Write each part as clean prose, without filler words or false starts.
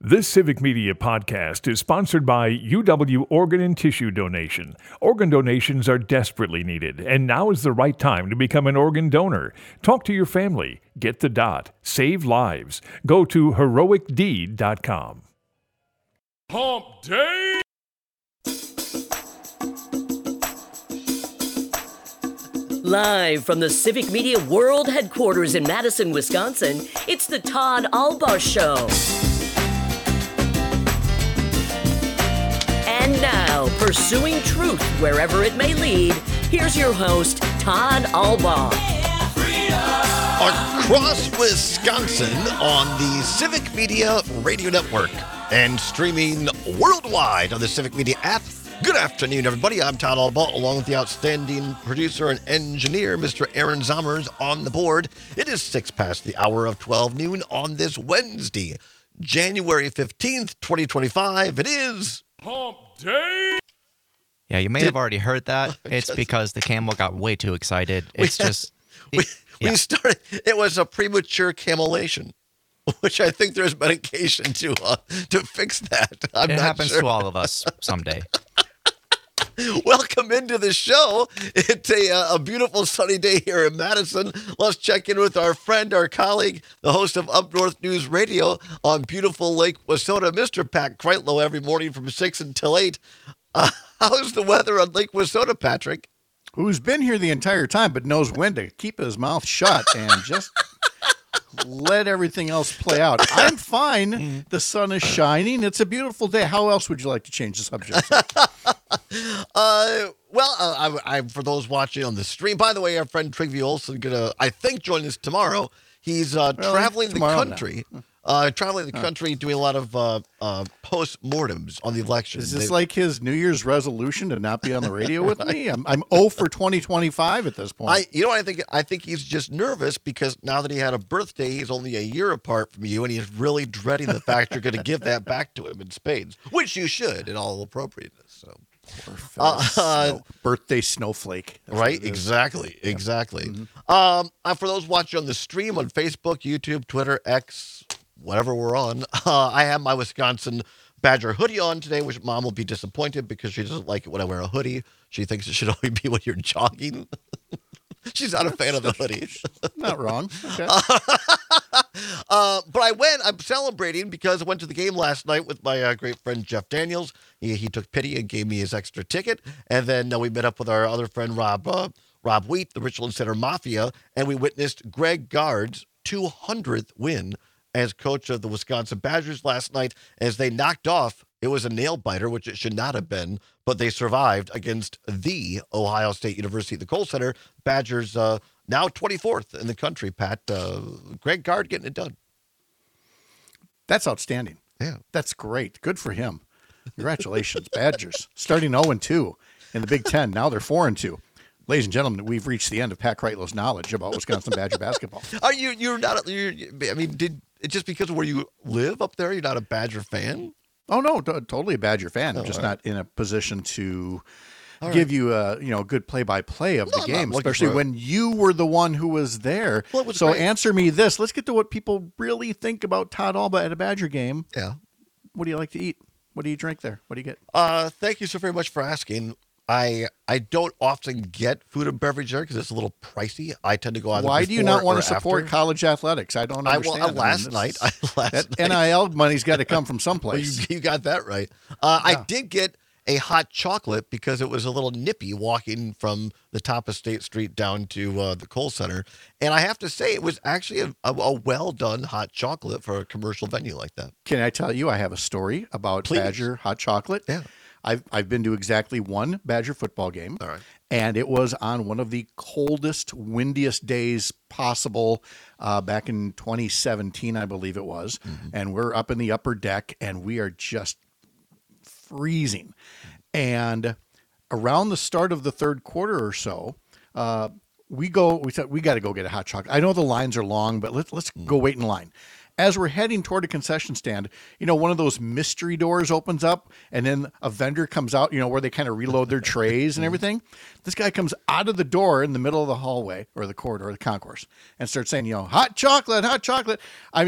This Civic Media podcast is sponsored by UW Organ and Tissue Donation. Organ donations are desperately needed, and now is the right time to become an organ donor. Talk to your family. Get the dot. Save lives. Go to heroicdeed.com. Hump Day! Live from the Civic Media World Headquarters in Madison, Wisconsin, it's the Todd Albaugh Show. And now, pursuing truth wherever it may lead, here's your host, Todd Albaugh. Across Wisconsin on the Civic Media Radio Network and streaming worldwide on the Civic Media app. Good afternoon, everybody. I'm Todd Albaugh, along with the outstanding producer and engineer, Mr. Aaron Zommers, on the board. It is 6 past the hour of 12 noon on this Wednesday, January 15th, 2025. It is Hump Day! Yeah, you may have already heard that. It's because the camel got way too excited. It's we started. It was a premature camelation, which I think there's medication to fix that. It happens to all of us someday. Welcome into the show. It's a beautiful sunny day here in Madison. Let's check in with our friend, our colleague, the host of Up North News Radio on beautiful Lake Wissota, Mr. Pat Kreitlow, every morning from 6 until 8. How's the weather on Lake Wissota, Patrick? Who's been here the entire time but knows when to keep his mouth shut and just let everything else play out. I'm fine. The sun is shining. It's a beautiful day. How else would you like to change the subject? I'm for those watching on the stream. By the way, our friend Trygve Olsen gonna, I think, join us tomorrow. He's traveling the country. Doing a lot of post-mortems on the election. Is this like his New Year's resolution to not be on the radio with me? I'm 0 for 2025 at this point. I think he's just nervous because now that he had a birthday, he's only a year apart from you, and he's really dreading the fact you're going to give that back to him in spades, which you should in all appropriateness. So. Birthday snowflake. That's right? Exactly. Mm-hmm. For those watching on the stream on Facebook, YouTube, Twitter, X, whatever we're on, I have my Wisconsin Badger hoodie on today, which Mom will be disappointed because she doesn't like it when I wear a hoodie. She thinks it should only be when you're jogging. She's not a fan of the hoodie. Not wrong. Okay. But I'm celebrating because I went to the game last night with my great friend Jeff Daniels. He took pity and gave me his extra ticket. And then we met up with our other friend Rob Wheat, the Richland Center Mafia, and we witnessed Greg Gard's 200th win as coach of the Wisconsin Badgers last night as they knocked off. It was a nail biter, which it should not have been, but they survived against the Ohio State University at the Kohl Center. Badgers now 24th in the country, Pat. Greg Gard getting it done. That's outstanding. Yeah. That's great. Good for him. Congratulations, Badgers. Starting 0-2 in the Big Ten. Now they're 4-2. Ladies and gentlemen, we've reached the end of Pat Kreitlow's knowledge about Wisconsin Badger basketball. You're not, did it just because of where you live up there, you're not a Badger fan? Oh, no, totally a Badger fan. I'm just not in a position to give you a good play-by-play of the game, especially when you were the one who was there. Well, so great. Answer me this. Let's get to what people really think about Todd Albaugh at a Badger game. Yeah. What do you like to eat? What do you drink there? What do you get? Thank you so very much for asking. I don't often get food and beverage there because it's a little pricey. I tend to go out. Why do you not want to support after. College athletics? I don't understand. Last night, NIL money's got to come from someplace. Well, you got that right. I did get a hot chocolate because it was a little nippy walking from the top of State Street down to the Kohl Center. And I have to say, it was actually a well-done hot chocolate for a commercial venue like that. Can I tell you, I have a story about Badger hot chocolate. Yeah. I've been to exactly one Badger football game. All right. And it was on one of the coldest, windiest days possible back in 2017, I believe it was. Mm-hmm. And we're up in the upper deck, and we are just freezing. And around the start of the third quarter or so, we said, we got to go get a hot chocolate. I know the lines are long, but let's go wait in line. As we're heading toward a concession stand, one of those mystery doors opens up and then a vendor comes out, where they kind of reload their trays and everything. This guy comes out of the door in the middle of the hallway or the corridor, the concourse, and starts saying, hot chocolate, hot chocolate. I mean,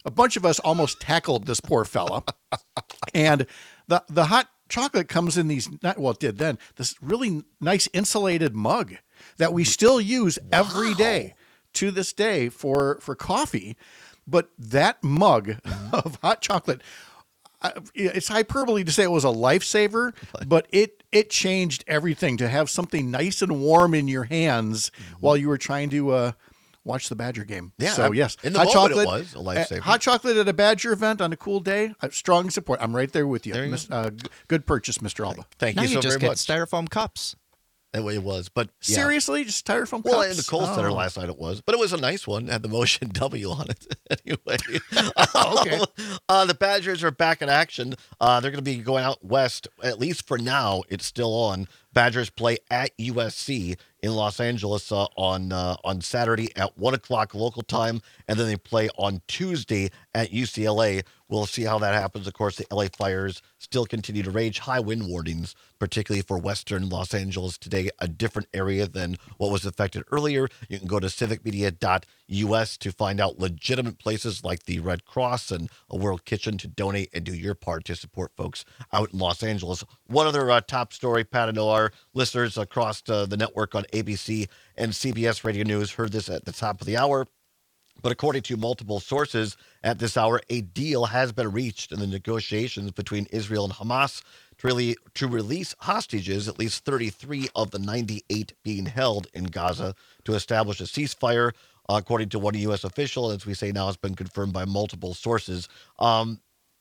a bunch of us almost tackled this poor fella. And the hot chocolate comes in these, it did then, this really nice insulated mug that we still use every day to this day for coffee. But that mug of hot chocolate, it's hyperbole to say it was a lifesaver, but it changed everything to have something nice and warm in your hands while you were trying to watch the Badger game. Yeah. So yes, in the moment it was a lifesaver. Hot chocolate at a Badger event on a cool day. Strong support. I'm right there with you. There you Good purchase, Mr. Alba. Thank Now you so just very get much. styrofoam cups. That way it was, but yeah. Seriously, just styrofoam Well, cups? in the Kohl Center last night it was, but it was a nice one. It had the motion W on it anyway. Okay. The Badgers are back in action. They're going to be going out west, at least for now. It's still on. Badgers play at USC in Los Angeles on Saturday at 1 o'clock local time, and then they play on Tuesday at UCLA. We'll see how that happens. Of course, the LA fires still continue to rage. High wind warnings, particularly for western Los Angeles today, a different area than what was affected earlier. You can go to civicmedia.us to find out legitimate places like the Red Cross and a World Kitchen to donate and do your part to support folks out in Los Angeles. One other top story, Pat, I know our listeners across the network on ABC and CBS Radio News heard this at the top of the hour. But according to multiple sources at this hour, a deal has been reached in the negotiations between Israel and Hamas to release hostages, at least 33 of the 98 being held in Gaza, to establish a ceasefire, according to one U.S. official. As we say now, has been confirmed by multiple sources. The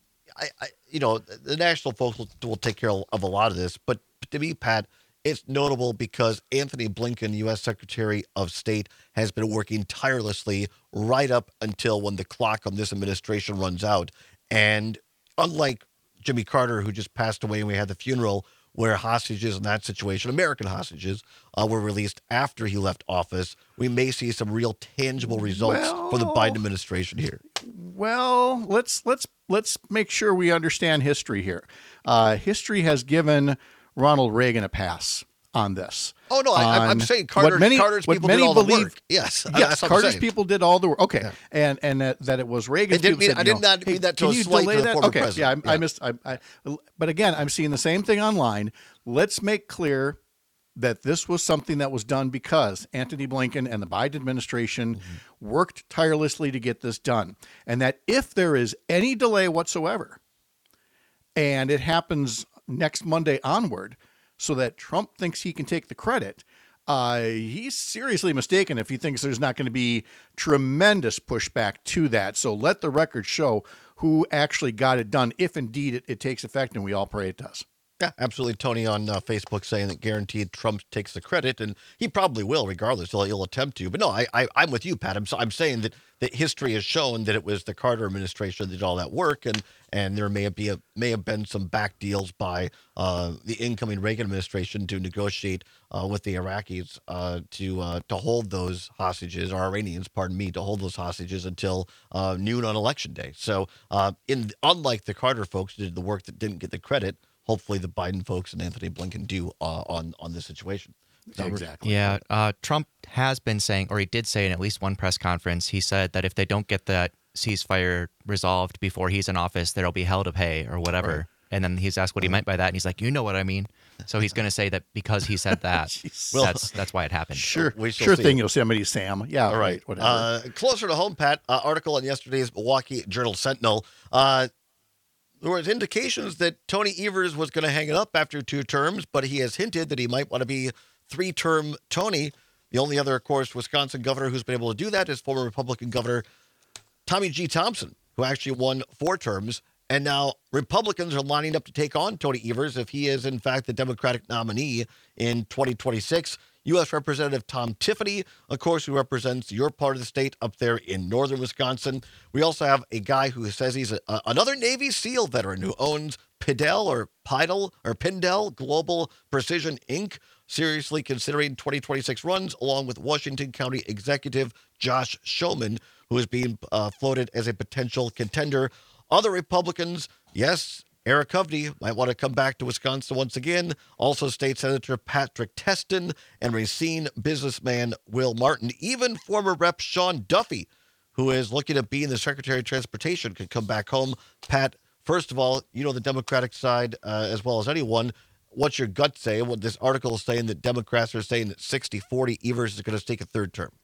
national folks will take care of a lot of this. But to me, Pat, it's notable because Anthony Blinken, U.S. Secretary of State, has been working tirelessly right up until when the clock on this administration runs out. And unlike Jimmy Carter, who just passed away and we had the funeral, where hostages in that situation, American hostages, were released after he left office, we may see some real tangible results for the Biden administration here. Well, let's make sure we understand history here. History has given Ronald Reagan a pass on this. Oh, no, I'm saying Carter's people did all the work. Yes, that's what Carter's I'm people did all the work. Okay, yeah. and that it was Reagan's people said, I did not mean that to a slight to the former president. Yeah, I missed. But again, I'm seeing the same thing online. Let's make clear that this was something that was done because Anthony Blinken and the Biden administration worked tirelessly to get this done. And that if there is any delay whatsoever, and it happens next Monday onward, so that Trump thinks he can take the credit, he's seriously mistaken if he thinks there's not going to be tremendous pushback to that. So let the record show who actually got it done, if indeed it takes effect, and we all pray it does. Yeah, absolutely. Tony on Facebook saying that guaranteed Trump takes the credit, and he probably will, regardless. He'll attempt to. But no, I'm with you, Pat. I'm saying that history has shown that it was the Carter administration that did all that work, and there may have been some back deals by the incoming Reagan administration to negotiate with the Iraqis to hold those hostages, or Iranians, pardon me, to hold those hostages until noon on Election Day. So, unlike the Carter folks who did the work that didn't get the credit, hopefully the Biden folks and Anthony Blinken do on this situation. Exactly. Yeah. Trump has been saying, or he did say in at least one press conference, he said that if they don't get that ceasefire resolved before he's in office, there'll be hell to pay or whatever. Right. And then he's asked what he meant by that. And he's like, you know what I mean? So he's going to say that because he said that, that's why it happened. Sure see thing, Yosemite Sam. Yeah, all right. Whatever. Closer to home, Pat, article in yesterday's Milwaukee Journal Sentinel. There was indications that Tony Evers was going to hang it up after 2 terms, but he has hinted that he might want to be 3-term Tony. The only other, of course, Wisconsin governor who's been able to do that is former Republican Governor Tommy G. Thompson, who actually won 4 terms. And now Republicans are lining up to take on Tony Evers if he is, in fact, the Democratic nominee in 2026. U.S. Representative Tom Tiffany, of course, who represents your part of the state up there in northern Wisconsin. We also have a guy who says he's another Navy SEAL veteran who owns Pindell Global Precision Inc., seriously considering 2026 runs, along with Washington County Executive Josh Showman, who is being floated as a potential contender. Other Republicans, yes, Eric Hovde might want to come back to Wisconsin once again. Also, State Senator Patrick Testin and Racine businessman Will Martin. Even former Rep. Sean Duffy, who is looking at being the Secretary of Transportation, could come back home. Pat, first of all, you know the Democratic side as well as anyone. What's your gut say? What this article is saying that Democrats are saying that 60-40 Evers is going to take a third term.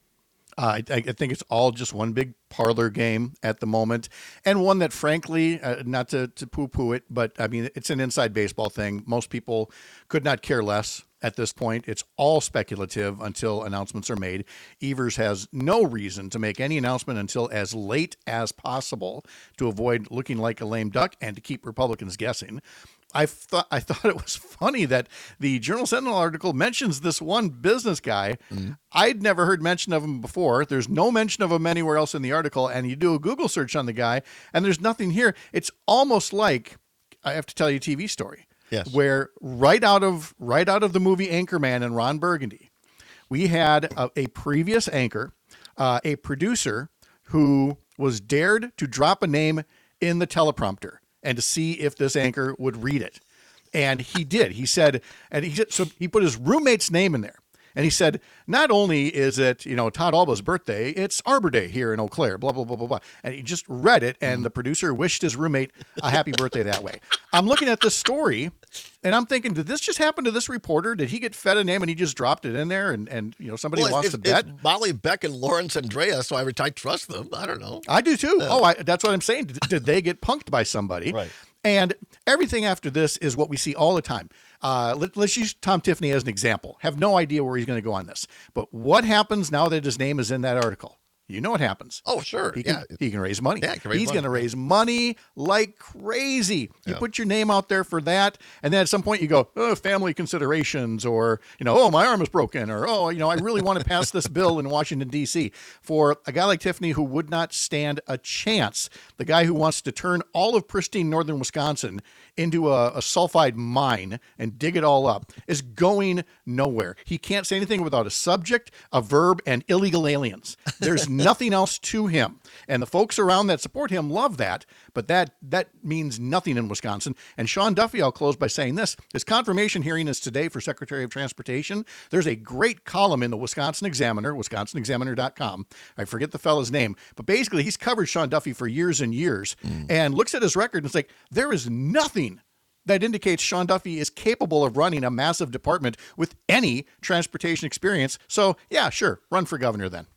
I think it's all just one big parlor game at the moment, and one that, frankly, not to poo-poo it, but I mean, it's an inside baseball thing. Most people could not care less at this point. It's all speculative until announcements are made. Evers has no reason to make any announcement until as late as possible to avoid looking like a lame duck and to keep Republicans guessing. I thought it was funny that the Journal Sentinel article mentions this one business guy. Mm-hmm. I'd never heard mention of him before. There's no mention of him anywhere else in the article, and you do a Google search on the guy, and there's nothing here. It's almost like, I have to tell you a TV story. Yes. Where right out of the movie Anchorman and Ron Burgundy, we had a previous anchor, a producer who was dared to drop a name in the teleprompter and to see if this anchor would read it. And he did. He said, so he put his roommate's name in there. And he said, not only is it, Todd Alba's birthday, it's Arbor Day here in Eau Claire, blah, blah, blah, blah, blah. And he just read it, and the producer wished his roommate a happy birthday that way. I'm looking at this story, and I'm thinking, did this just happen to this reporter? Did he get fed a name and he just dropped it in there? And somebody wants to bet? It's Molly Beck and Lawrence Andrea, so I trust them. I don't know. I do too. That's what I'm saying. Did they get punked by somebody? Right. And everything after this is what we see all the time. Let's use Tom Tiffany as an example. Have no idea where he's going to go on this. But what happens now that his name is in that article? You know what happens. Oh, sure. He can raise money. Yeah, he's going to raise money like crazy. You put your name out there for that, and then at some point you go, family considerations, or, my arm is broken, or, I really want to pass this bill in Washington, D.C. For a guy like Tiffany who would not stand a chance, the guy who wants to turn all of pristine northern Wisconsin into a sulfide mine and dig it all up, is going nowhere. He can't say anything without a subject, a verb, and illegal aliens. There's nothing else to him. And the folks around that support him love that, but that means nothing in Wisconsin. And Sean Duffy, I'll close by saying this. His confirmation hearing is today for Secretary of Transportation. There's a great column in the Wisconsin Examiner, wisconsinexaminer.com. I forget the fellow's name, but basically he's covered Sean Duffy for years and years and looks at his record and it's like, there is nothing that indicates Sean Duffy is capable of running a massive department with any transportation experience. So, yeah, sure, run for governor then.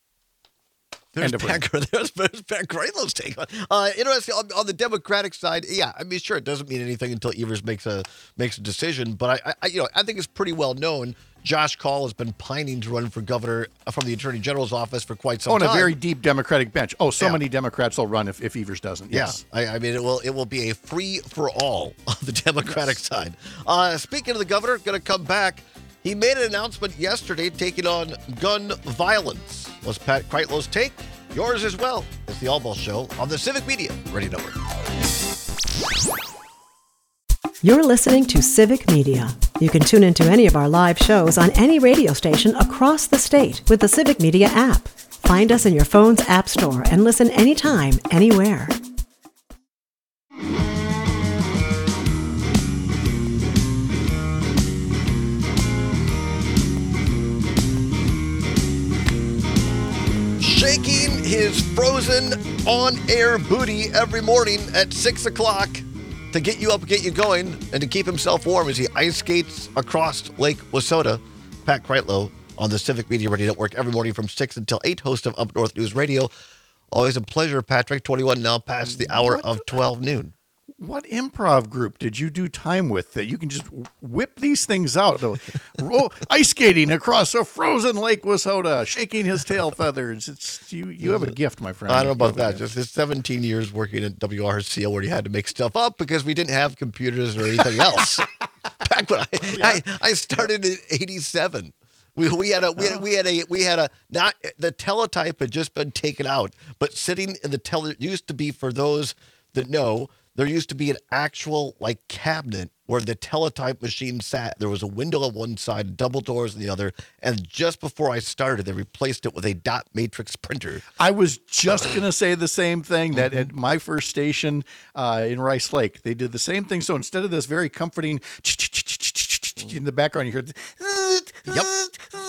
There's Pat Graylow's take on. Interesting on the Democratic side. Yeah, I mean, sure, it doesn't mean anything until Evers makes a decision. But I think it's pretty well known. Josh Kaul has been pining to run for governor from the Attorney General's office for quite some time. On a very deep Democratic bench. Many Democrats will run if Evers doesn't. Yes. Yeah, I mean, it will be a free for all on the Democratic side. Speaking of the governor, going to come back. He made an announcement yesterday taking on gun violence. Was Pat Kreitlow's take? Yours as well. It's the Allball Show on the Civic Media Radio Network. You're listening to Civic Media. You can tune into any of our live shows on any radio station across the state with the Civic Media app. Find us in your phone's app store and listen anytime, anywhere. Shaking his frozen on-air booty every morning at 6 o'clock to get you up, get you going, and to keep himself warm as he ice skates across Lake Wissota. Pat Kreitlow on the Civic Media Radio Network every morning from 6 until 8, host of Up North News Radio. Always a pleasure, Patrick. 21 now past the hour of 12 noon. What improv group did you do time with that you can just whip these things out? Ice skating across a frozen Lake Wissota, shaking his tail feathers. You have a gift, my friend. I don't know about that. Just his 17 years working at WRCL where he had to make stuff up because we didn't have computers or anything else. Back when I started in '87. We had a not the teletype had just been taken out, but sitting in the used to be, for those that know, there used to be an actual cabinet where the teletype machine sat. There was a window on one side, double doors on the other, and just before I started, they replaced it with a dot matrix printer. I was just going to say the same thing, that at my first station in Rice Lake, they did the same thing. So instead of this very comforting in the background, you heard, yep.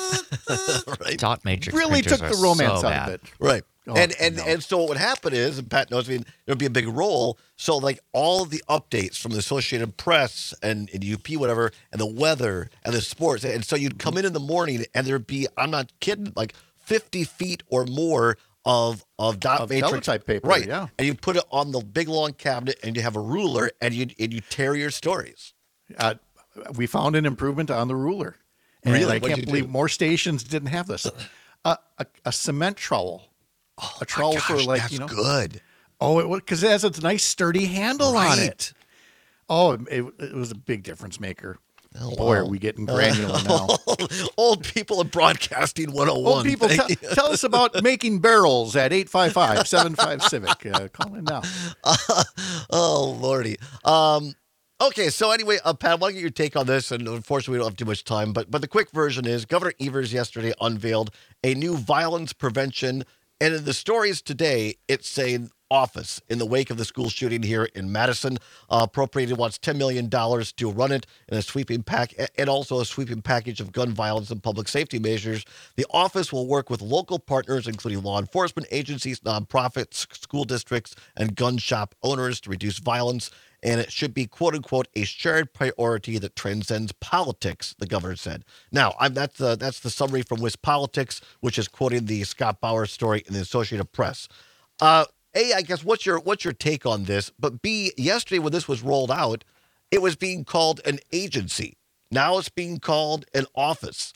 right? Dot matrix Really printers took the are romance so out bad. of it. Right. Oh, And so what would happen is, and Pat knows, I mean, there'd be a big roll. So like all the updates from the Associated Press and UP, whatever, and the weather and the sports. And so you'd come in the morning and there'd be, I'm not kidding, like 50 feet or more of dot matrix teletype paper, right? yeah. And you put it on the big long cabinet, and you have a ruler, and you tear your stories. We found an improvement on the ruler. And Really? I What'd can't you believe do? more stations didn't have this. A cement trowel. A trowel for Gosh, like, that's you know. good. Oh, because it has a nice sturdy handle on Right. it. Oh, it was a big difference maker. Oh, Boy, are wow. we getting granular now. Old people at Broadcasting 101. Old people, Thank you. tell us about making barrels at 855-75-CIVIC. Call in now. Oh, Lordy. Okay, so anyway, Pat, I want to get your take on this, and unfortunately we don't have too much time, but the quick version is Governor Evers yesterday unveiled a new violence prevention, and in the stories today, it's saying office in the wake of the school shooting here in Madison, appropriated wants $10 million to run it in a sweeping and also a sweeping package of gun violence and public safety measures. The office will work with local partners, including law enforcement agencies, nonprofits, school districts, and gun shop owners to reduce violence. And it should be, quote unquote, a shared priority that transcends politics, the governor said. Now, that's the summary from WisPolitics, which is quoting the Scott Bauer story in the Associated Press. A, I guess, what's your take on this? But B, yesterday when this was rolled out, it was being called an agency. Now it's being called an office.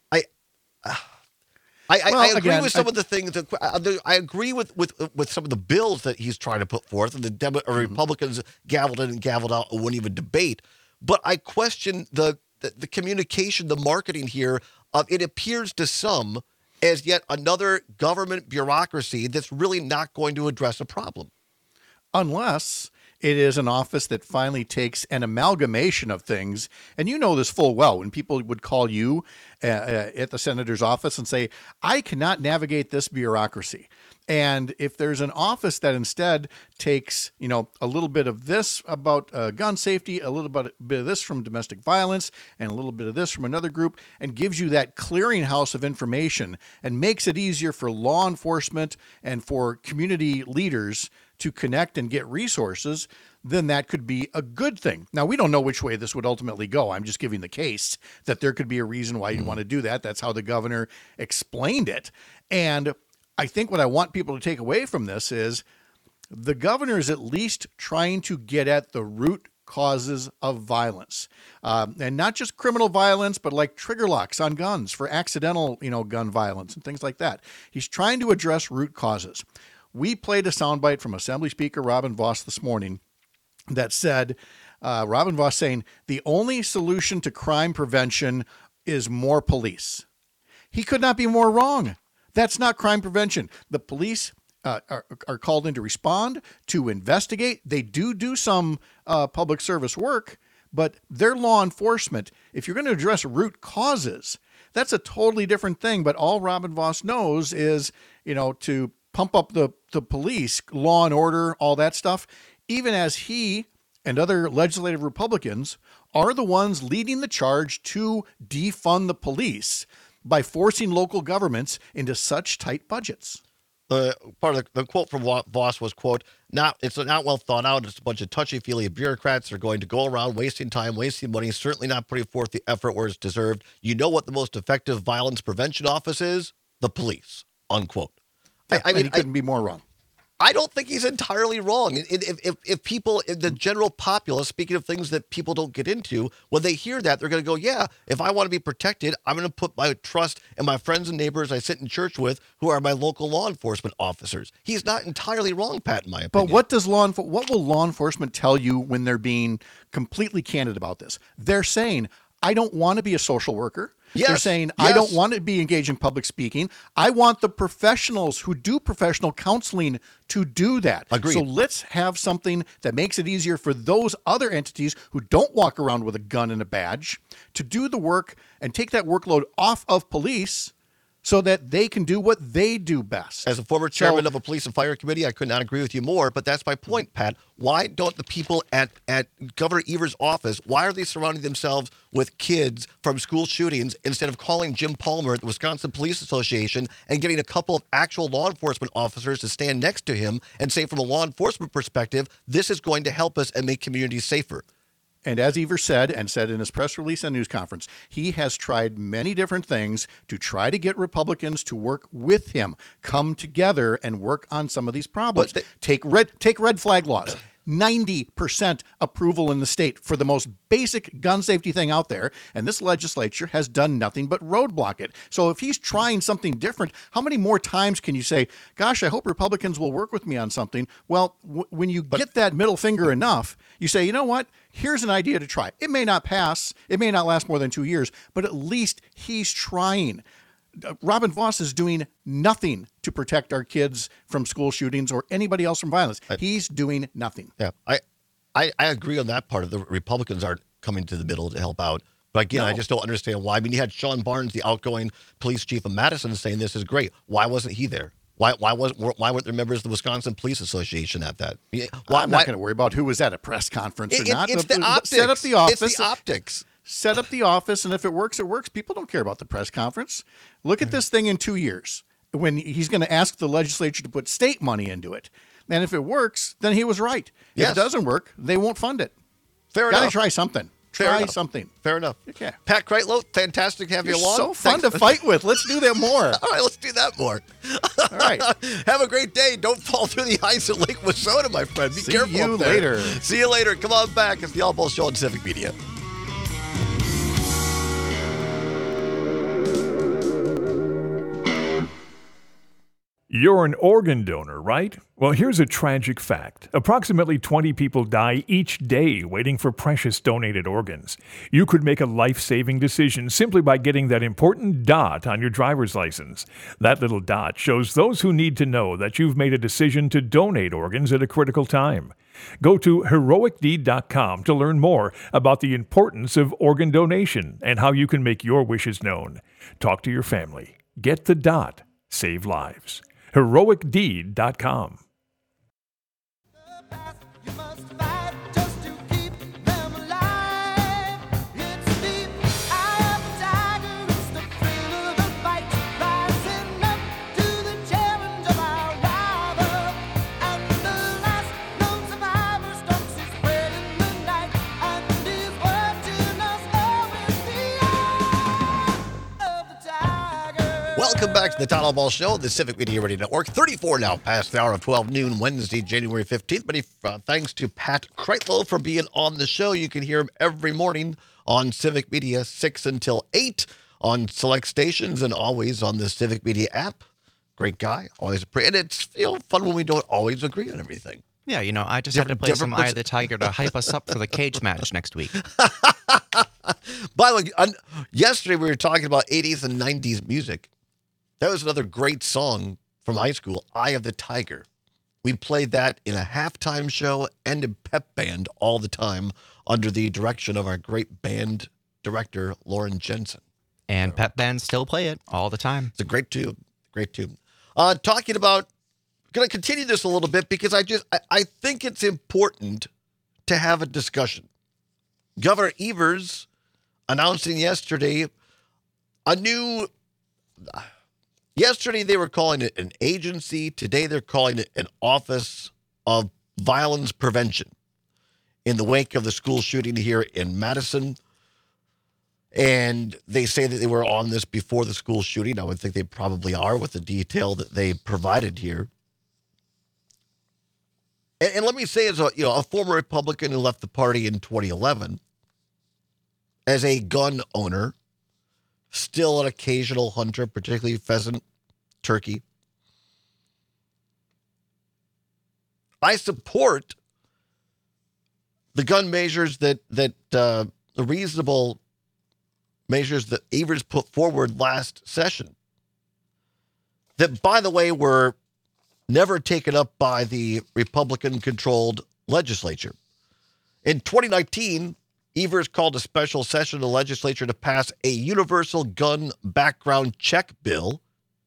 I agree with some of the things. I agree with some of the bills that he's trying to put forth, and the Republicans gavelled in and gavelled out and wouldn't even debate. But I question the communication, the marketing here. It appears to some as yet another government bureaucracy that's really not going to address a problem. Unless it is an office that finally takes an amalgamation of things. And you know this full well when people would call you at the senator's office and say, I cannot navigate this bureaucracy. And if there's an office that instead takes, a little bit of this about gun safety, a little bit of this from domestic violence, and a little bit of this from another group, and gives you that clearinghouse of information and makes it easier for law enforcement and for community leaders to connect and get resources, then that could be a good thing. Now, we don't know which way this would ultimately go. I'm just giving the case that there could be a reason why you'd want to do that. That's how the governor explained it. And I think what I want people to take away from this is the governor is at least trying to get at the root causes of violence, and not just criminal violence, but like trigger locks on guns for accidental, gun violence and things like that. He's trying to address root causes. We played a soundbite from Assembly Speaker Robin Vos this morning that said, Robin Vos saying, the only solution to crime prevention is more police. He could not be more wrong. That's not crime prevention. The police are called in to respond, to investigate. They do some public service work, but they're law enforcement. If you're going to address root causes, that's a totally different thing. But all Robin Vos knows is, to pump up the police, law and order, all that stuff, even as he and other legislative Republicans are the ones leading the charge to defund the police by forcing local governments into such tight budgets. Part of the quote from Voss was, quote, it's not well thought out. It's a bunch of touchy-feely bureaucrats that are going to go around wasting time, wasting money, certainly not putting forth the effort where it's deserved. You know what the most effective violence prevention office is? The police, unquote. I mean, he couldn't be more wrong. I don't think he's entirely wrong. If people, the general populace, speaking of things that people don't get into, when they hear that, they're going to go, yeah, if I want to be protected, I'm going to put my trust in my friends and neighbors I sit in church with who are my local law enforcement officers. He's not entirely wrong, Pat, in my opinion. But what will law enforcement tell you when they're being completely candid about this? They're saying, I don't want to be a social worker. Yes, they're saying, yes. I don't want to be engaged in public speaking. I want the professionals who do professional counseling to do that. Agreed. So let's have something that makes it easier for those other entities who don't walk around with a gun and a badge to do the work and take that workload off of police so that they can do what they do best. As a former chairman of a police and fire committee, I could not agree with you more, but that's my point, Pat. Why don't the people at Governor Evers' office, why are they surrounding themselves with kids from school shootings instead of calling Jim Palmer at the Wisconsin Police Association and getting a couple of actual law enforcement officers to stand next to him and say, from a law enforcement perspective, this is going to help us and make communities safer? And as Evers said in his press release and news conference, he has tried many different things to try to get Republicans to work with him, come together and work on some of these problems. Take red flag laws. 90% approval in the state for the most basic gun safety thing out there, and this legislature has done nothing but roadblock it. So if he's trying something different, how many more times can you say, gosh, I hope Republicans will work with me on something? Well, when you get that middle finger enough, you say, you know what? Here's an idea to try. It may not pass. It may not last more than 2 years, but at least he's trying. Robin Vos is doing nothing to protect our kids from school shootings or anybody else from violence. He's doing nothing. Yeah, I agree on that part of the Republicans aren't coming to the middle to help out. But again, I just don't understand why. I mean, you had Sean Barnes, the outgoing police chief of Madison, saying this is great. Why wasn't he there? Why weren't there members of the Wisconsin Police Association at that? I'm not going to worry about who was at a press conference or not. It's the optics. Set up the office. It's the optics. Set up the office, and if it works, it works. People don't care about the press conference. Look at this thing in 2 years when he's going to ask the legislature to put state money into it. And if it works, then he was right. Yes. If it doesn't work, they won't fund it. Fair enough. Got to try something. Try something. Fair enough. Okay. Pat Kreitlow, fantastic to have you along. So fun to fight with. Let's do that more. All right, let's do that more. All right. Have a great day. Don't fall through the ice at Lake Wissota, my friend. Be careful. See you up there. later. See you later. Come on back. It's the All Ball Show on Civic Media. You're an organ donor, right? Well, here's a tragic fact. Approximately 20 people die each day waiting for precious donated organs. You could make a life-saving decision simply by getting that important dot on your driver's license. That little dot shows those who need to know that you've made a decision to donate organs at a critical time. Go to heroicdeed.com to learn more about the importance of organ donation and how you can make your wishes known. Talk to your family. Get the dot. Save lives. heroicdeed.com. Welcome back to the Town Hall Ball Show, the Civic Media Radio Network. 34 now past the hour of 12 noon, Wednesday, January 15th. Many thanks to Pat Kreitlow for being on the show. You can hear him every morning on Civic Media, 6 until 8 on select stations and always on the Civic Media app. Great guy. Always and it's fun when we don't always agree on everything. Yeah, I just had to play some Eye of the Tiger to hype us up for the cage match next week. By the way, yesterday we were talking about 80s and 90s music. That was another great song from high school, Eye of the Tiger. We played that in a halftime show and in pep band all the time under the direction of our great band director, Lauren Jensen. And pep bands still play it all the time. It's a great tune. Great tune. Talking about, going to continue this a little bit because I think it's important to have a discussion. Governor Evers announcing yesterday a new... Yesterday, they were calling it an agency. Today, they're calling it an Office of Violence Prevention in the wake of the school shooting here in Madison. And they say that they were on this before the school shooting. I would think they probably are with the detail that they provided here. And let me say, as a former Republican who left the party in 2011, as a gun owner, still an occasional hunter, particularly pheasant, turkey, I support the gun measures the reasonable measures that Evers put forward last session. That, by the way, were never taken up by the Republican-controlled legislature. In 2019, Evers called a special session of the legislature to pass a universal gun background check bill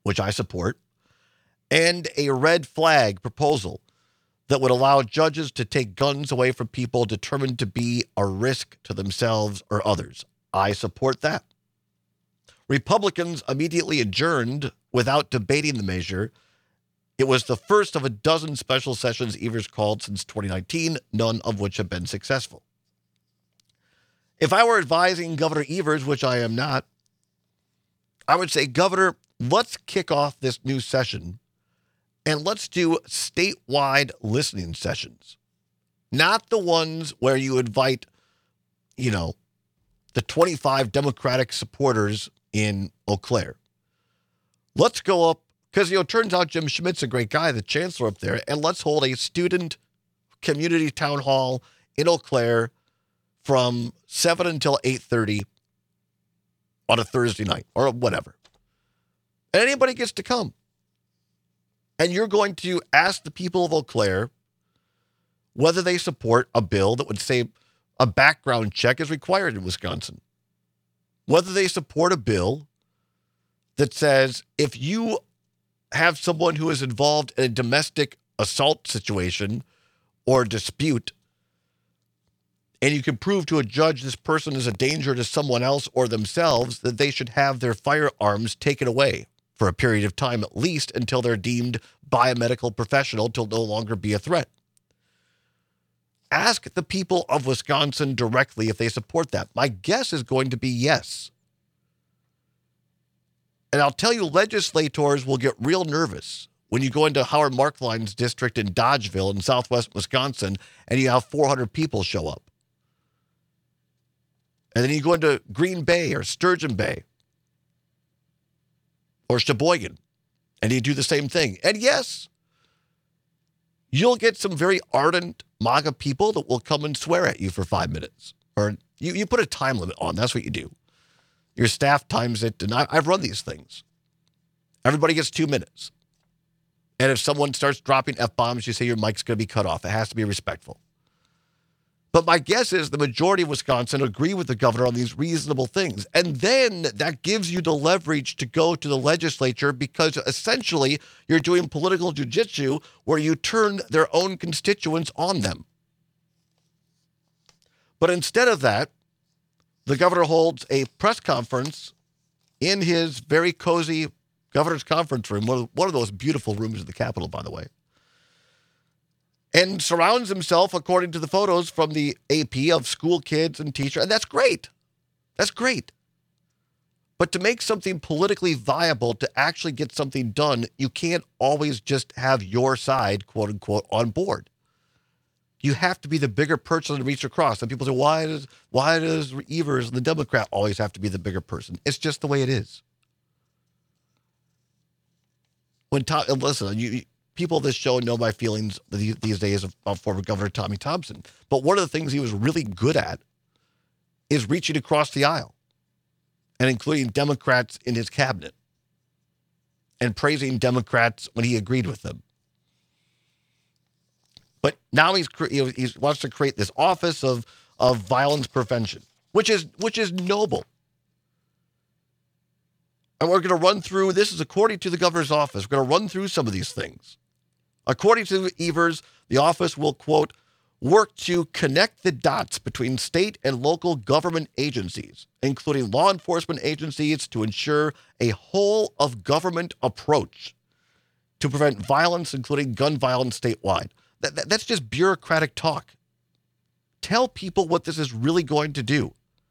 which I support, and a red flag proposal that would allow judges to take guns away from people determined to be a risk to themselves or others. I support that. Republicans immediately adjourned without debating the measure. It was the first of a dozen special sessions Evers called since 2019, none of which have been successful. If I were advising Governor Evers, which I am not, I would say, Governor, let's kick off this new session and let's do statewide listening sessions. Not the ones where you invite, the 25 Democratic supporters in Eau Claire. Let's go up, because, it turns out Jim Schmidt's a great guy, the chancellor up there, and let's hold a student community town hall in Eau Claire from 7 until 8:30 on a Thursday night or whatever. And anybody gets to come. And you're going to ask the people of Eau Claire whether they support a bill that would say a background check is required in Wisconsin. Whether they support a bill that says if you have someone who is involved in a domestic assault situation or dispute, and you can prove to a judge this person is a danger to someone else or themselves, that they should have their firearms taken away for a period of time, at least until they're deemed by a medical professional to no longer be a threat. Ask the people of Wisconsin directly if they support that. My guess is going to be yes. And I'll tell you, legislators will get real nervous when you go into Howard Markline's district in Dodgeville in southwest Wisconsin and you have 400 people show up. And then you go into Green Bay or Sturgeon Bay or Sheboygan and you do the same thing. And yes, you'll get some very ardent MAGA people that will come and swear at you for 5 minutes. Or you put a time limit on. That's what you do. Your staff times it. And I've run these things. Everybody gets 2 minutes. And if someone starts dropping F-bombs, you say your mic's going to be cut off. It has to be respectful. But my guess is the majority of Wisconsin agree with the governor on these reasonable things. And then that gives you the leverage to go to the legislature, because essentially you're doing political jujitsu where you turn their own constituents on them. But instead of that, the governor holds a press conference in his very cozy governor's conference room, one of those beautiful rooms of the Capitol, by the way, and surrounds himself, according to the photos from the AP, of school kids and teachers. And that's great. That's great. But to make something politically viable, to actually get something done, you can't always just have your side, quote unquote, on board. You have to be the bigger person to reach across. And people say, why does Evers and the Democrat always have to be the bigger person? It's just the way it is. Listen, people of this show know my feelings these days about former Governor Tommy Thompson. But one of the things he was really good at is reaching across the aisle and including Democrats in his cabinet and praising Democrats when he agreed with them. But now he wants to create this office of violence prevention, which is noble. And we're going to run through, this is according to the governor's office, we're going to run through some of these things. According to Evers, the office will, quote, work to connect the dots between state and local government agencies, including law enforcement agencies, to ensure a whole of government approach to prevent violence, including gun violence statewide. That's just bureaucratic talk. Tell people what this is really going to do.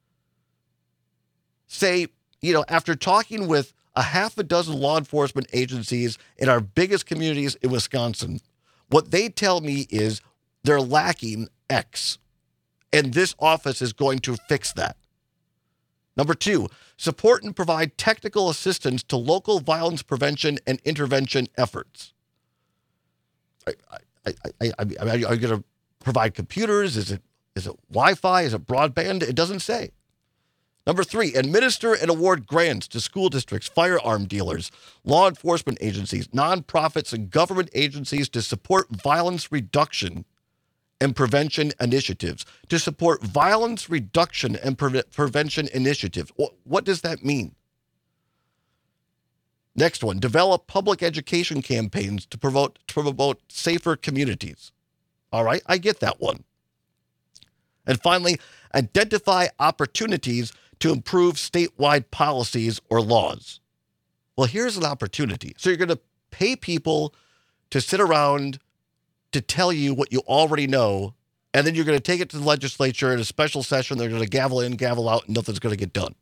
Say, after talking with a half a dozen law enforcement agencies in our biggest communities in Wisconsin, what they tell me is they're lacking X, and this office is going to fix that. Number 2, support and provide technical assistance to local violence prevention and intervention efforts. Are you going to provide computers? Is it Wi-Fi? Is it broadband? It doesn't say. Number 3, administer and award grants to school districts, firearm dealers, law enforcement agencies, nonprofits, and government agencies to support violence reduction and prevention initiatives. To support violence reduction and prevention initiatives. What does that mean? Next one, develop public education campaigns to promote safer communities. All right, I get that one. And finally, identify opportunities to improve statewide policies or laws. Well, here's an opportunity. So you're going to pay people to sit around to tell you what you already know, and then you're going to take it to the legislature in a special session. They're going to gavel in, gavel out, and nothing's going to get done.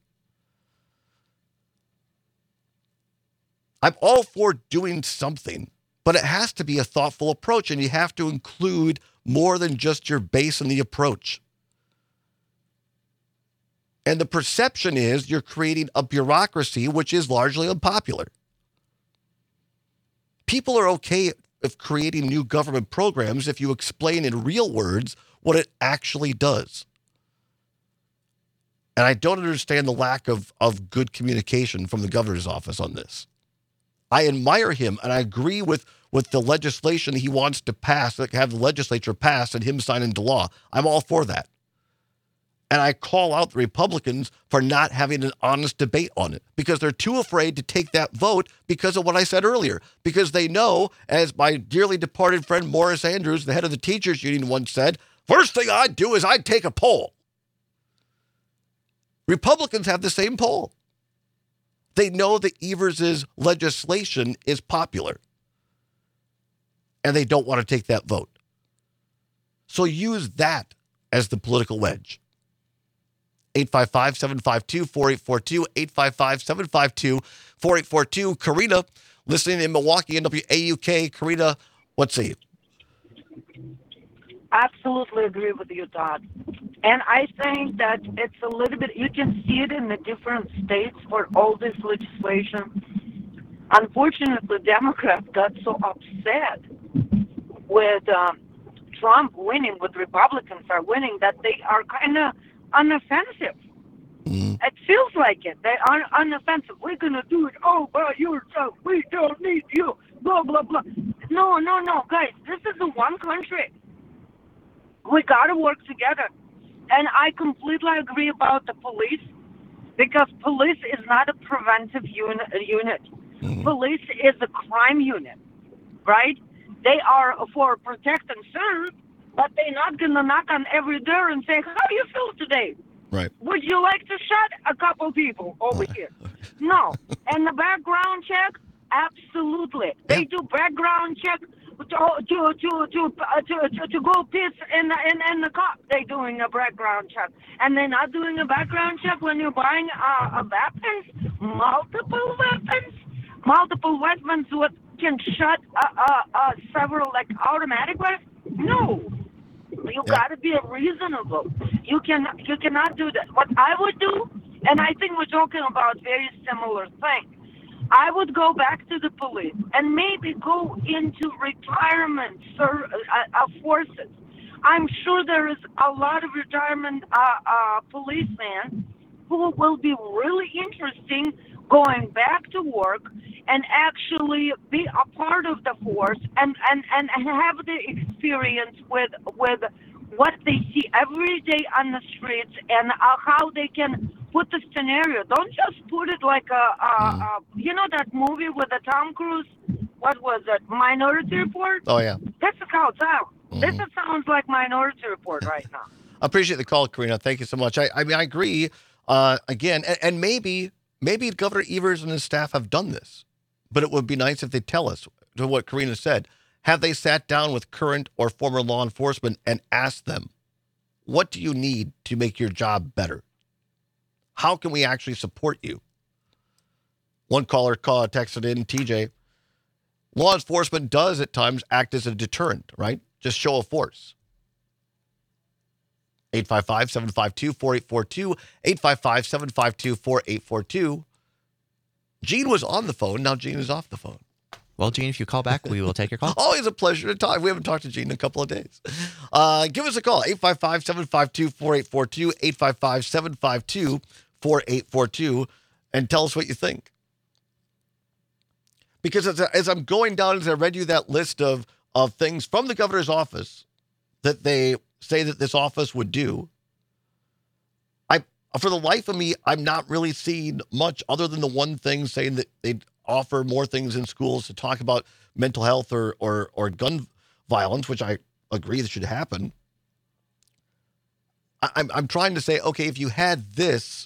I'm all for doing something, but it has to be a thoughtful approach, and you have to include more than just your base in the approach. And the perception is you're creating a bureaucracy which is largely unpopular. People are okay with creating new government programs if you explain in real words what it actually does. And I don't understand the lack of good communication from the governor's office on this. I admire him, and I agree with the legislation he wants to pass, like have the legislature pass and him sign into law. I'm all for that. And I call out the Republicans for not having an honest debate on it because they're too afraid to take that vote because of what I said earlier. Because they know, as my dearly departed friend Morris Andrews, the head of the teachers union, once said, first thing I'd do is I'd take a poll. Republicans have the same poll. They know that Evers' legislation is popular, and they don't want to take that vote. So use that as the political wedge. 855-752-4842, 855-752-4842. Karina, listening in Milwaukee, NWAUK. Karina, what say you? Absolutely agree with you, Todd. And I think that it's a little bit, you can see it in the different states for all this legislation. Unfortunately, Democrats got so upset with Trump winning, with Republicans are winning, that they are kind of unoffensive. It feels like it. They are unoffensive. We're going to do it all by yourself. We don't need you. Blah, blah, blah. No, guys. This is the one country. We got to work together. And I completely agree about the police, because police is not a preventive unit. Police is a crime unit, right? They are for protect and serve, but they're not going to knock on every door and say, how do you feel today? Right. Would you like to shut a couple people over here? No. And the background check, absolutely. They do background check to go piss in the cop. They're doing a background check, and they're not doing a background check when you're buying weapons, multiple weapons what can shut several, like automatic weapons. No. You got to be reasonable. You cannot do that. What I would do, and I think we're talking about very similar things, I would go back to the police and maybe go into retirement forces. I'm sure there is a lot of retirement policemen who will be really interesting going back to work and actually be a part of the force and have the experience with what they see every day on the streets and how they can put the scenario. Don't just put it like you know that movie with the Tom Cruise? What was it? Minority Report? Oh, yeah. That's how it sounds. This sounds like Minority Report right now. I appreciate the call, Karina. Thank you so much. I mean, I agree. Again, and maybe Governor Evers and his staff have done this, but it would be nice if they tell us, to what Karina said. Have they sat down with current or former law enforcement and asked them, what do you need to make your job better? How can we actually support you? One caller texted in, TJ, law enforcement does at times act as a deterrent, right? Just show of force. 855-752-4842, 855-752-4842. Gene was on the phone. Now Gene is off the phone. Well, Gene, if you call back, we will take your call. Always a pleasure to talk. We haven't talked to Gene in a couple of days. Give us a call, 855-752-4842, 855-752-4842, and tell us what you think. Because as I'm going down, as I read you that list of things from the governor's office that they say that this office would do, for the life of me, I'm not really seeing much other than the one thing saying that they'd offer more things in schools to talk about mental health or gun violence, which I agree that should happen. I'm trying to say, okay, if you had this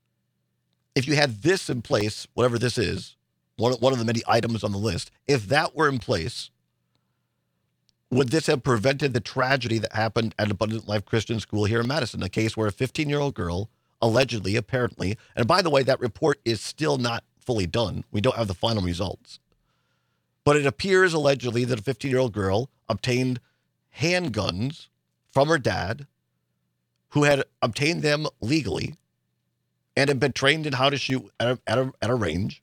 in place, whatever this is, one of the many items on the list, if that were in place, would this have prevented the tragedy that happened at Abundant Life Christian School here in Madison? A case where a 15-year-old girl, allegedly, apparently, and by the way, that report is still not fully done. We don't have the final results. But it appears allegedly that a 15-year-old girl obtained handguns from her dad, who had obtained them legally and had been trained in how to shoot at a range.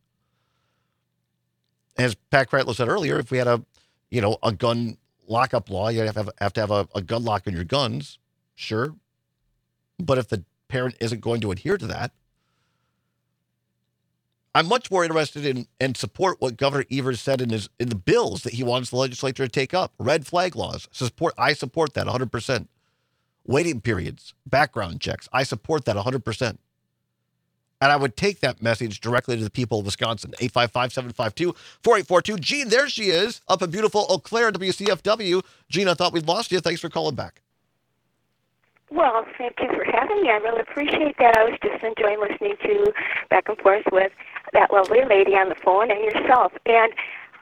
As Pat Cratlow said earlier, if we had a gun lockup law, you have to have a gun lock on your guns, sure. But if the parent isn't going to adhere to that, I'm much more interested in and support what Governor Evers said in the bills that he wants the legislature to take up. Red flag laws. I support that 100%. Waiting periods, background checks. I support that 100%. And I would take that message directly to the people of Wisconsin. 855-752-4842. Jean, there she is, up in beautiful Eau Claire, WCFW. Jean, I thought we'd lost you. Thanks for calling back. Well, thank you for having me. I really appreciate that. I was just enjoying listening to back and forth with that lovely lady on the phone and yourself. And,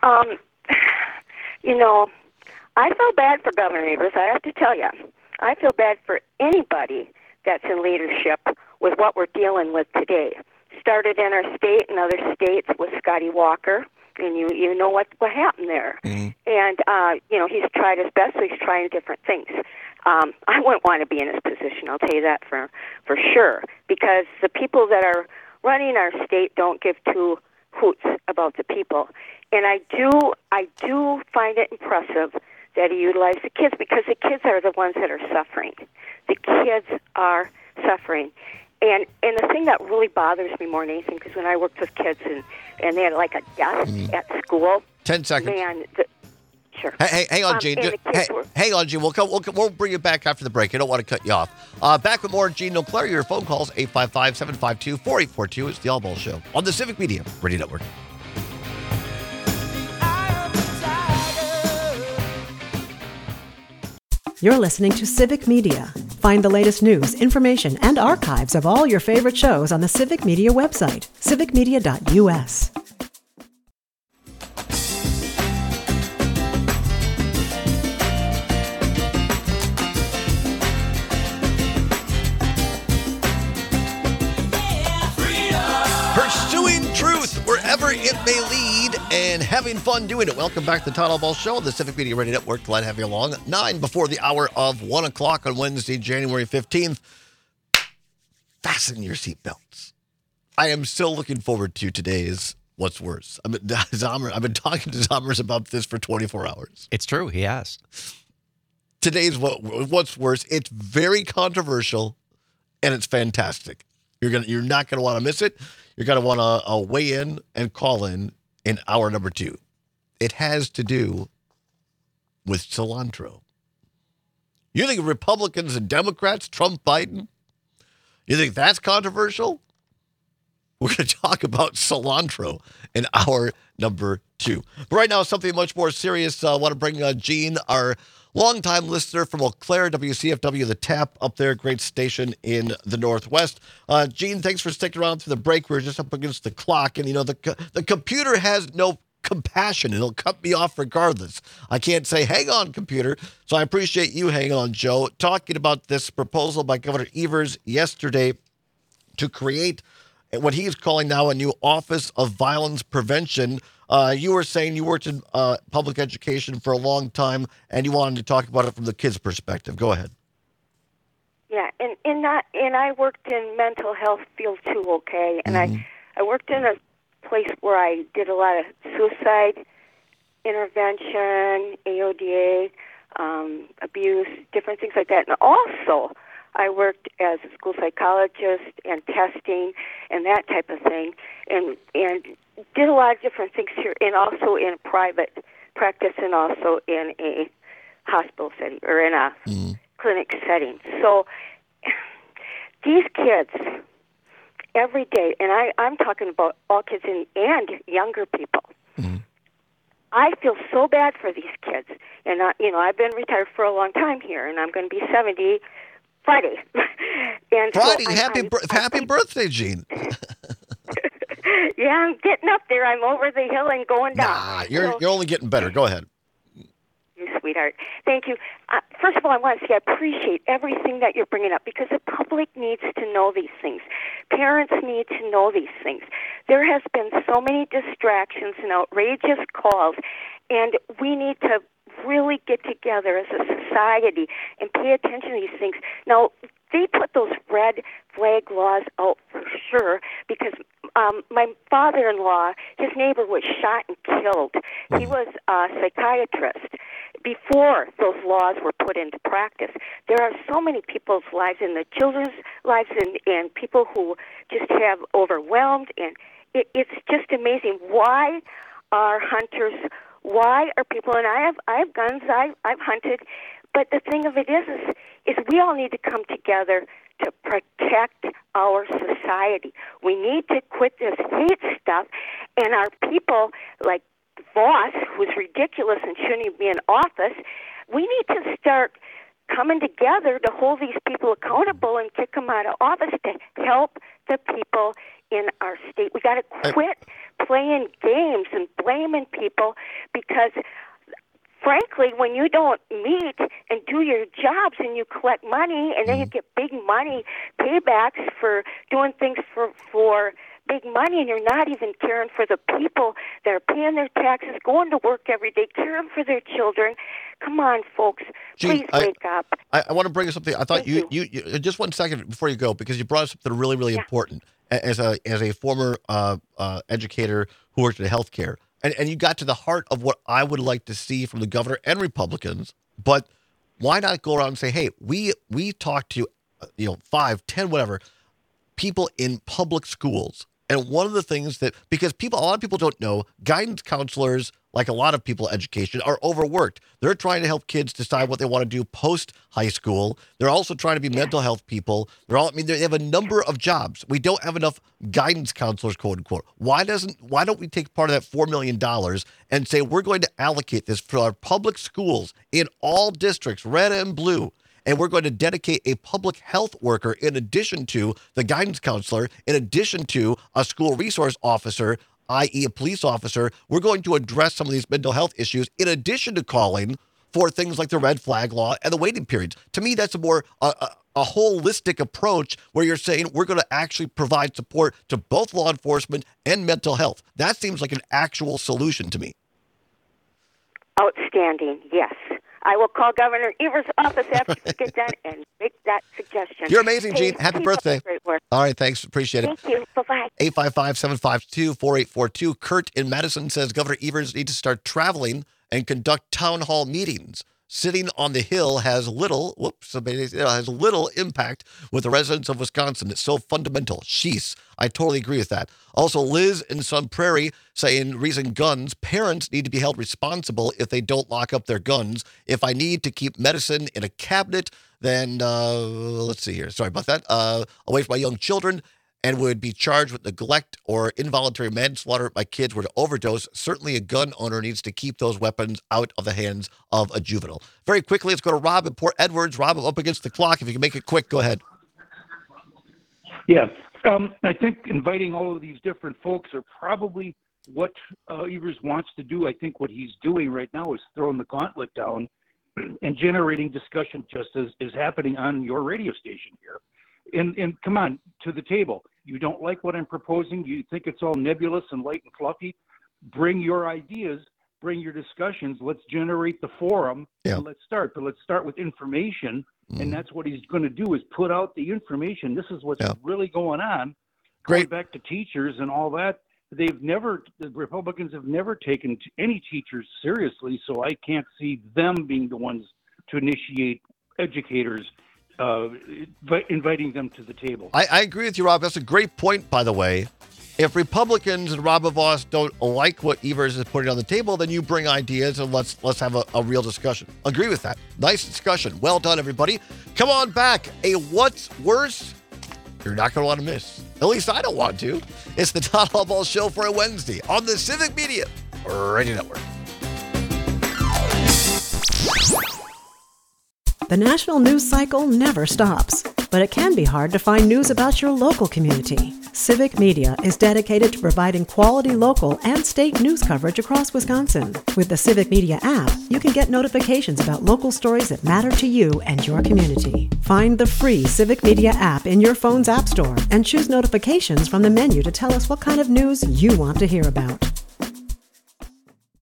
I feel bad for Governor Evers, I have to tell you. I feel bad for anybody that's in leadership with what we're dealing with today. Started in our state and other states with Scotty Walker, and you know what happened there. Mm-hmm. And, he's tried his best, so he's trying different things. I wouldn't want to be in his position, I'll tell you that for sure, because the people that are running our state don't give two hoots about the people. And I do find it impressive that he utilized the kids, because the kids are the ones that are suffering. The kids are suffering. And the thing that really bothers me more than anything, because when I worked with kids and they had like a desk at school. 10 seconds. Man, sure. Hey, hang on, Gene. Hang on, Gene. We'll bring you back after the break. I don't want to cut you off. Back with more Gene Eau Claire. Your phone calls, 855-752-4842. It's the All Ball Show on the Civic Media Radio Network. You're listening to Civic Media. Find the latest news, information, and archives of all your favorite shows on the Civic Media website, civicmedia.us. Pursuing truth wherever it may lead and having fun doing it. Welcome back to the Todd All Ball Show on the Civic Media Radio Network. Glad to have you along. 9 before the hour of 1 o'clock on Wednesday, January 15th. Fasten your seatbelts. I am still looking forward to today's What's Worse. I've been talking to Zommers about this for 24 hours. It's true. He has. Today's What's Worse. It's very controversial and it's fantastic. You're not going to want to miss it. You're going to want to weigh in and call in hour number 2. It has to do with cilantro. You think Republicans and Democrats, Trump, Biden, you think that's controversial? We're going to talk about cilantro in hour number 2. But right now, something much more serious. I want to bring Gene, our longtime listener from Eau Claire, WCFW, The Tap, up there, great station in the Northwest. Gene, thanks for sticking around through the break. We're just up against the clock, and, the computer has no compassion. It'll cut me off regardless. I can't say, hang on, computer. So I appreciate you hanging on, Joe. Talking about this proposal by Governor Evers yesterday to create what he's calling now a new Office of Violence Prevention. You were saying you worked in public education for a long time, and you wanted to talk about it from the kids' perspective. Go ahead. Yeah, and I worked in mental health field too. Okay, and I worked in a place where I did a lot of suicide intervention, AODA, abuse, different things like that, and also I worked as a school psychologist and testing and that type of thing, and did a lot of different things here, and also in private practice, and also in a hospital setting or in a clinic setting. So these kids, every day, and I'm talking about all kids and younger people. Mm-hmm. I feel so bad for these kids, and I've been retired for a long time here, and I'm going to be 70 Friday. And Friday, so happy birthday, Jean. Yeah, I'm getting up there. I'm over the hill and going down. Nah, you're only getting better. Go ahead. You sweetheart. Thank you. First of all, I want to say I appreciate everything that you're bringing up because the public needs to know these things. Parents need to know these things. There has been so many distractions and outrageous calls, and we need to really get together as a society and pay attention to these things. Now, they put those red flag laws out for sure because my father-in-law, his neighbor was shot and killed. He was a psychiatrist before those laws were put into practice. There are so many people's lives and the children's lives and people who just have overwhelmed, and it's just amazing. Why are hunters, why are people, and I have guns, I've hunted, but the thing of it is we all need to come together to protect our society. We need to quit this hate stuff, and our people like Voss, who's ridiculous and shouldn't even be in office, we need to start coming together to hold these people accountable and kick them out of office to help the people in our state. We got to quit playing games and blaming people because frankly, when you don't meet and do your jobs and you collect money and then you get big money paybacks for doing things for big money and you're not even caring for the people that are paying their taxes, going to work every day, caring for their children. Come on, folks. Please wake up. I want to bring up something. I thought you just 1 second before you go, because you brought up something really, really important as a former educator who worked in healthcare. And you got to the heart of what I would like to see from the governor and Republicans. But why not go around and say, hey, we talk to 5, 10, whatever people in public schools. And one of the things that, because a lot of people don't know, guidance counselors, like a lot of people in education, are overworked. They're trying to help kids decide what they want to do post high school. They're also trying to be mental health people. They have a number of jobs. We don't have enough guidance counselors, quote unquote. Why don't we take part of that $4 million and say we're going to allocate this for our public schools in all districts, red and blue, and we're going to dedicate a public health worker in addition to the guidance counselor, in addition to a school resource officer, i.e. a police officer. We're going to address some of these mental health issues in addition to calling for things like the red flag law and the waiting periods. To me, that's a more a holistic approach where you're saying we're going to actually provide support to both law enforcement and mental health. That seems like an actual solution to me. Outstanding, yes. I will call Governor Evers' office after you get done and make that suggestion. You're amazing, Jean. Happy birthday. Great work. All right, thanks. Appreciate it. Thank you. Bye-bye. 855-752-4842. Kurt in Madison says Governor Evers needs to start traveling and conduct town hall meetings. Sitting on the Hill has little impact with the residents of Wisconsin. It's so fundamental. Sheesh. I totally agree with that. Also, Liz in Sun Prairie saying, reason guns, parents need to be held responsible if they don't lock up their guns. If I need to keep medicine in a cabinet, then, let's see here. Sorry about that. Away from my young children, and would be charged with neglect or involuntary manslaughter if my kids were to overdose. Certainly a gun owner needs to keep those weapons out of the hands of a juvenile. Very quickly, let's go to Rob in Port Edwards. Rob, I'm up against the clock. If you can make it quick, go ahead. Yeah, I think inviting all of these different folks are probably what Evers wants to do. I think what he's doing right now is throwing the gauntlet down and generating discussion just as is happening on your radio station here. And come on, to the table. You don't like what I'm proposing? You think it's all nebulous and light and fluffy? Bring your ideas, bring your discussions. Let's generate the forum, and let's start. But let's start with information, and that's what he's going to do is put out the information. This is what's really going on. Great. Going back to teachers and all that, the Republicans have never taken any teachers seriously, so I can't see them being the ones to initiate educators inviting them to the table. I agree with you, Rob. That's a great point, by the way. If Republicans and Rob Voss don't like what Evers is putting on the table, then you bring ideas and let's have a real discussion. Agree with that. Nice discussion. Well done, everybody. Come on back. A What's Worse? You're not going to want to miss. At least I don't want to. It's the Todd Hallball Show for a Wednesday on the Civic Media Radio Network. The national news cycle never stops, but it can be hard to find news about your local community. Civic Media is dedicated to providing quality local and state news coverage across Wisconsin. With the Civic Media app, you can get notifications about local stories that matter to you and your community. Find the free Civic Media app in your phone's app store and choose notifications from the menu to tell us what kind of news you want to hear about.